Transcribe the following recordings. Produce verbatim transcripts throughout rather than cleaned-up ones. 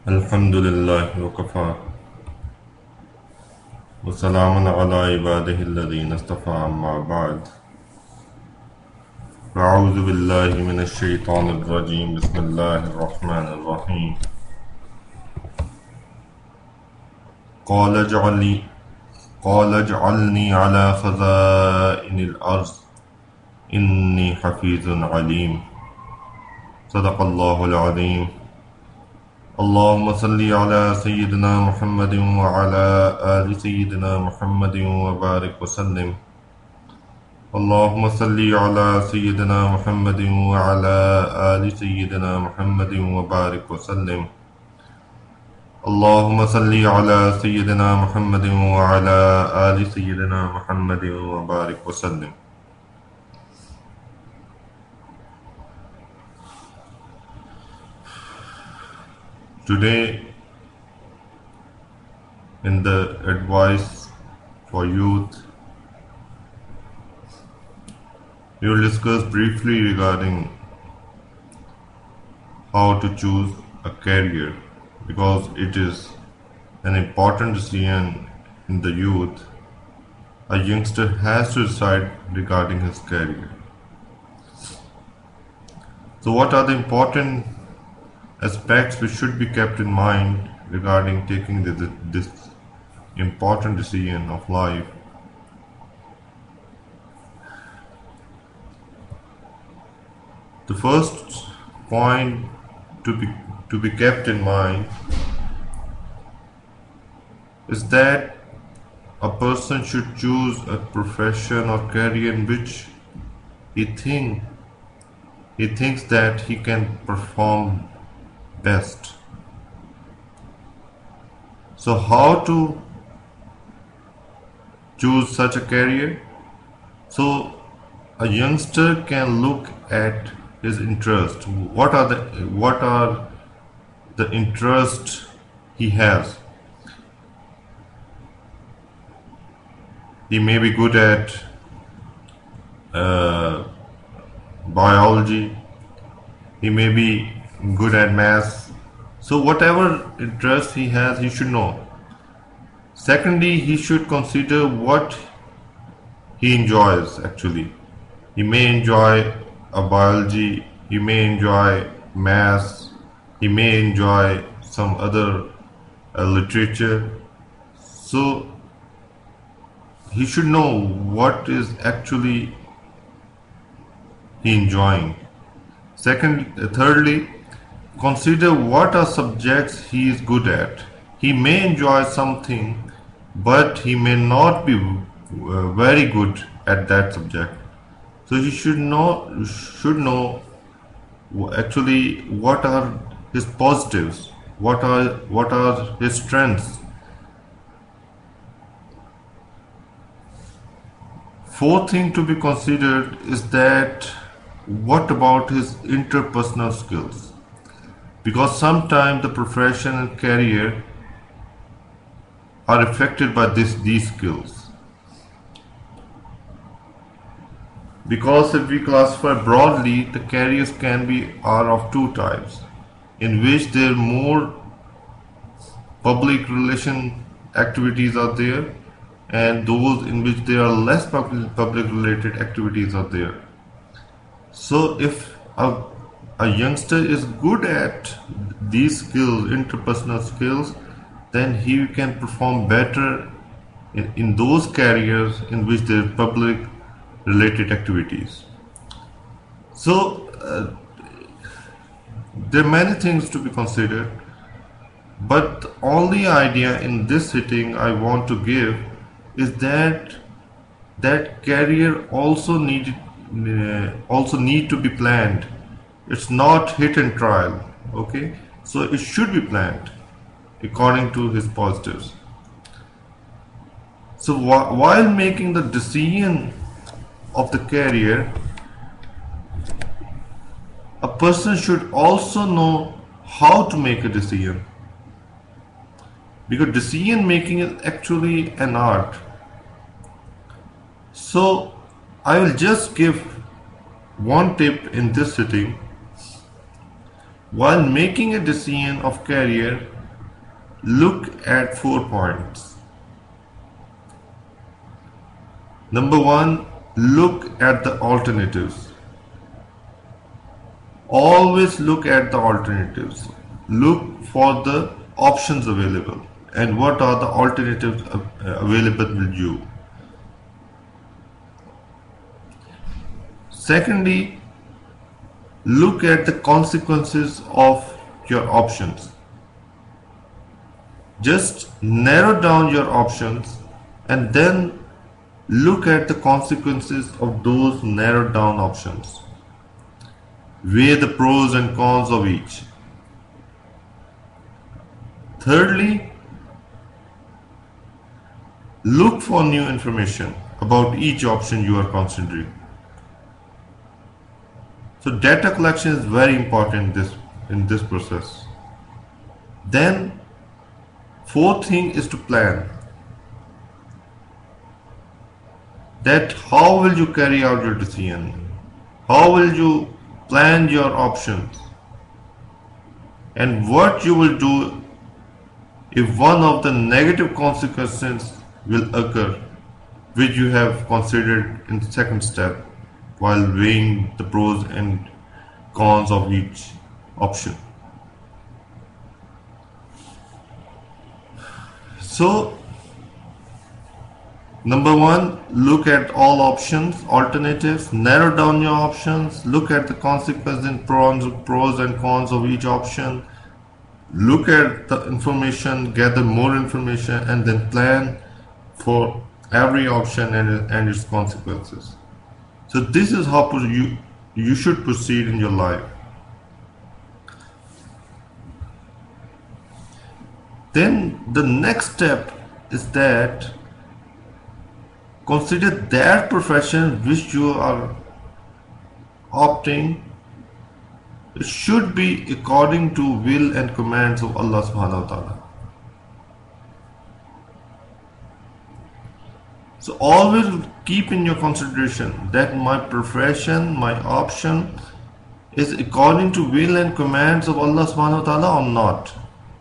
الحمد لله وكفى وسلام على عباده الذين اصطفى أما بعد فأعوذ بالله من الشيطان الرجيم بسم الله الرحمن الرحيم قال اجعلني قال اجعلني على خزائن الأرض إني حفيظ عليم صدق الله العظيم اللهم صل على سيدنا محمد وعلى آل سيدنا محمد وبارك وسلم اللهم صل على سيدنا محمد وعلى آل سيدنا محمد وبارك وسلم اللهم صل على سيدنا محمد وعلى آل سيدنا محمد وبارك وسلم. Today, in the advice for youth, we will discuss briefly regarding how to choose a career, because it is an important decision in the youth. A youngster has to decide regarding his career. So what are the important aspects which should be kept in mind regarding taking the, this important decision of life? The first point to be to be kept in mind is that a person should choose a profession or career in which he think he thinks that he can perform best. So how to choose such a career? So a youngster can look at his interest. What are the what are the interests he has? He may be good at uh, biology. He may be good at maths. So whatever interest he has, he should know. Secondly, he should consider what he enjoys actually. He may enjoy a biology, he may enjoy maths, he may enjoy some other uh, literature. So he should know what is actually he enjoying. Second, uh, thirdly, consider what are subjects he is good at. He may enjoy something, but he may not be uh, very good at that subject. So he should know should know actually what are his positives, what are what are his strengths. Fourth thing to be considered is that what about his interpersonal skills? Because sometimes the profession and career are affected by this these skills. Because if we classify broadly, the careers can be are of two types, in which there more public relation activities are there, and those in which there are less public, public related activities are there. So if a, a youngster is good at these skills, interpersonal skills, then he can perform better in, in those careers in which there are public related activities. So uh, there are many things to be considered, but the only idea in this sitting I want to give is that that career also needed uh, also need to be planned. It's not hit and trial. Okay, so it should be planned according to his positives. So wh- while making the decision of the career, a person should also know how to make a decision, because decision making is actually an art. So I will just give one tip in this sitting. While making a decision of career, look at four points. Number one, look at the alternatives. Always look at the alternatives. Look for the options available and what are the alternatives available with you. Secondly, look at the consequences of your options. Just narrow down your options and then look at the consequences of those narrowed down options. Weigh the pros and cons of each. Thirdly, look for new information about each option you are considering. So data collection is very important in this, in this process. Then, fourth thing is to plan. That how will you carry out your decision? How will you plan your options? And what you will do if one of the negative consequences will occur, which you have considered in the second step while weighing the pros and cons of each option. So, number one, look at all options, alternatives, narrow down your options, look at the consequences and pros, pros and cons of each option, look at the information, gather more information, and then plan for every option and, and its consequences. So this is how you, you should proceed in your life. Then the next step is that consider that profession which you are opting. It should be according to will and commands of Allah subhanahu wa ta'ala. So always keep in your consideration that my profession, my option is according to will and commands of Allah subhanahu wa ta'ala or not.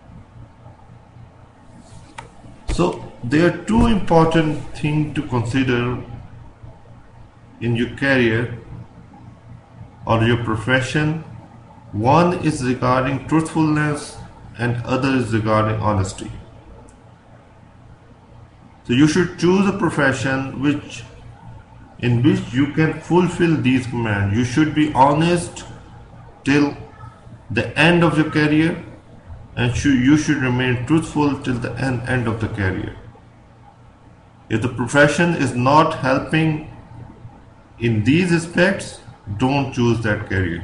So there are two important things to consider in your career or your profession. One is regarding truthfulness and other is regarding honesty. So you should choose a profession which in which you can fulfill these commands. You should be honest till the end of your career and you should remain truthful till the end, end of the career. If the profession is not helping in these aspects, don't choose that career.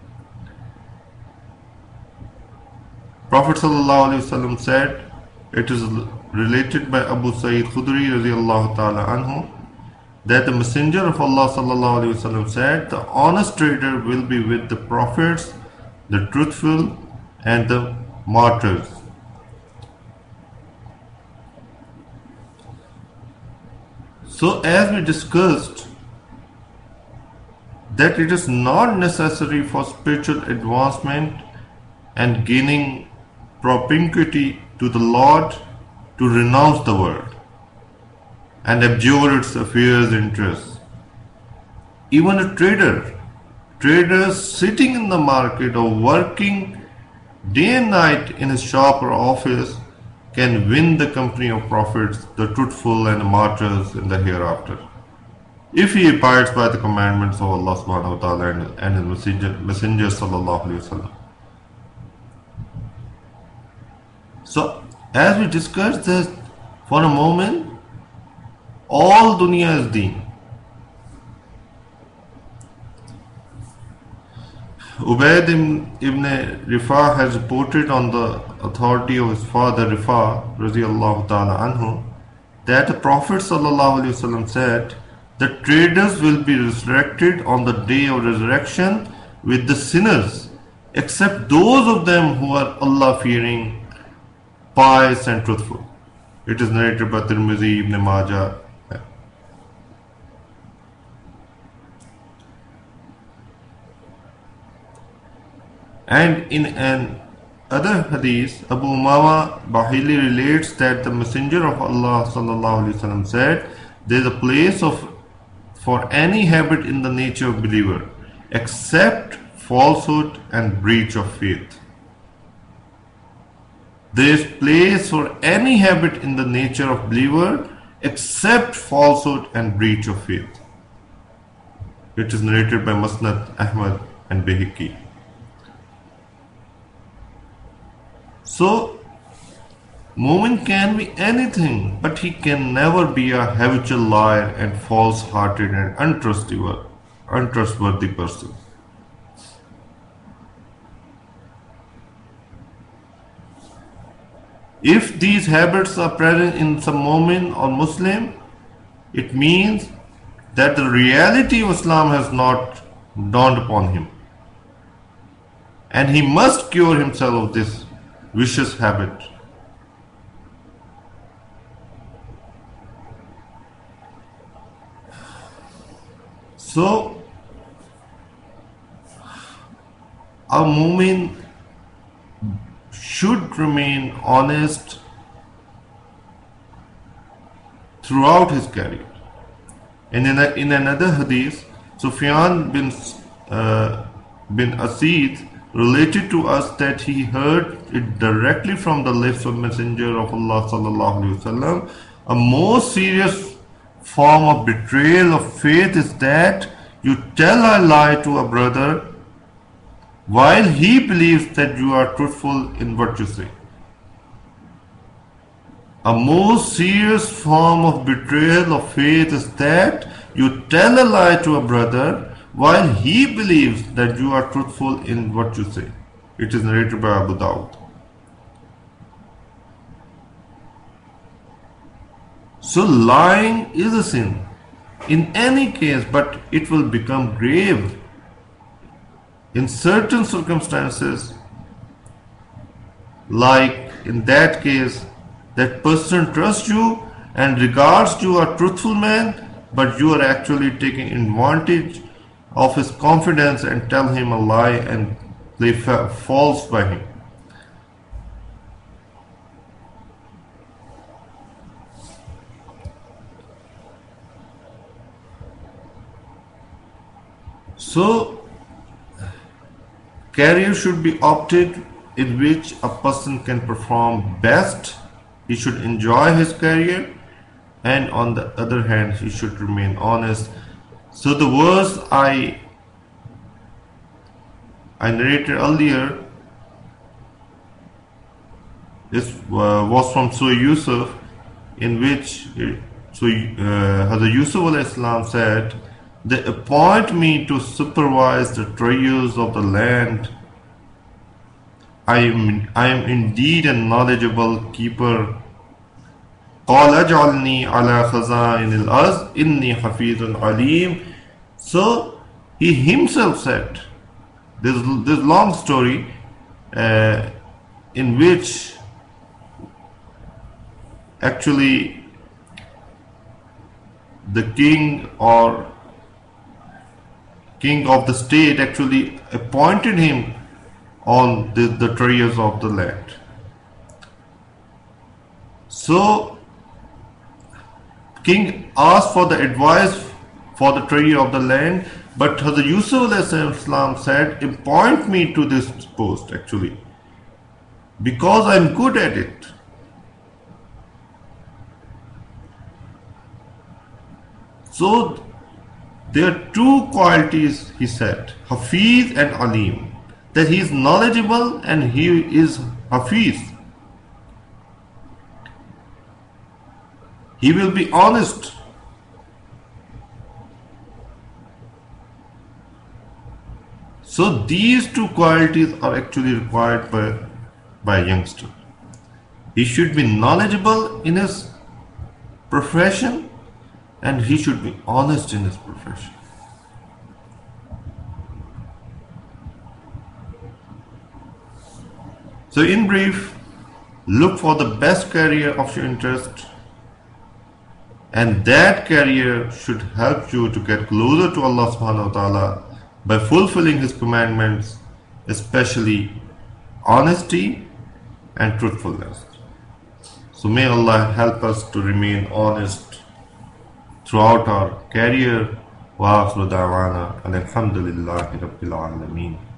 Prophet ﷺ said, it is related by Abu Sa'id Khudri radiallahu ta'ala anhu, that the Messenger of Allah sallallahu alaihi wasallam said, the honest trader will be with the prophets, the truthful and the martyrs. So as we discussed that it is not necessary for spiritual advancement and gaining propinquity to the Lord to renounce the world and abjure its affairs and interests. Even a trader, traders sitting in the market or working day and night in his shop or office can win the company of prophets, the truthful and the martyrs in the hereafter, if he abides by the commandments of Allah subhanahu wa ta'ala and, and his messenger, messenger sallallahu alayhi wa sallam. So as we discussed this for a moment, all dunya is deen. Ubayd ibn Rifa has reported on the authority of his father Rifa radiallahu ta'ala anhu that the Prophet sallallahu alaihi wasallam said, the traders will be resurrected on the day of resurrection with the sinners, except those of them who are Allah fearing, pious and truthful. It is narrated by Tirmidhi, Ibn Majah. And in an other hadith, Abu Umama Bahili relates that the Messenger of Allah sallallahu alaihi wasallam said, "There is a place of for any habit in the nature of believer, except falsehood and breach of faith." There is place for any habit in the nature of believer, except falsehood and breach of faith. It is narrated by Musnad Ahmad and Bayhaqi. So, Mu'min can be anything, but he can never be a habitual liar and false-hearted and untrustworthy, untrustworthy person. If these habits are present in some Mu'min or Muslim, it means that the reality of Islam has not dawned upon him, and he must cure himself of this vicious habit. So, a Mu'min should remain honest throughout his career. And in, a, in another hadith, Sufyan bin, uh, bin Asid related to us that he heard it directly from the lips of Messenger of Allah sallallahu alaihi wasallam. A more serious form of betrayal of faith is that you tell a lie to a brother while he believes that you are truthful in what you say. A more serious form of betrayal of faith is that you tell a lie to a brother while he believes that you are truthful in what you say. It is narrated by Abu Dawud. So lying is a sin in any case, but it will become grave in certain circumstances, like in that case, that person trusts you and regards you a truthful man, but you are actually taking advantage of his confidence and tell him a lie and play fa- false by him. So, career should be opted in which a person can perform best. He should enjoy his career, and on the other hand, he should remain honest. So the verse I I narrated earlier is uh, was from Surah Yusuf, in which uh, so uh, Hazrat Yusuf alayhi salam said, "They appoint me to supervise the treasures of the land. I am, I am indeed a knowledgeable keeper. قَالَ اجْعَلْنِي عَلَى خَزَائِنِ الْأَرْضِ إِنِّي حَفِيظٌ عَلِيمٌ." So he himself said, this this long story uh, in which actually the king or king of the state actually appointed him on the, the treasures of the land. So king asked for the advice for the treasure of the land, but Hazrat Yusuf alayhi salam said, appoint me to this post actually, because I am good at it. So there are two qualities, he said, Hafiz and Alim, that he is knowledgeable and he is Hafiz. He will be honest. So these two qualities are actually required by, by a youngster. He should be knowledgeable in his profession and he should be honest in his profession. So in brief, look for the best career of your interest, and that career should help you to get closer to Allah subhanahu wa ta'ala by fulfilling His commandments, especially honesty and truthfulness. So may Allah help us to remain honest throughout our career. Wa akhiru da'wana alhamdulillahi rabbil alameen.